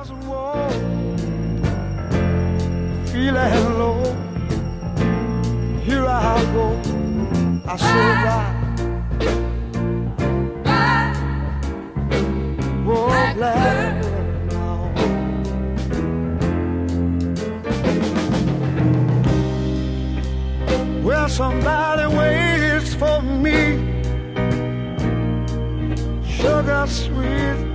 Feeling low, here I go. I said, ride, oh, blackbird now. Well, somebody waits for me, sugar sweet.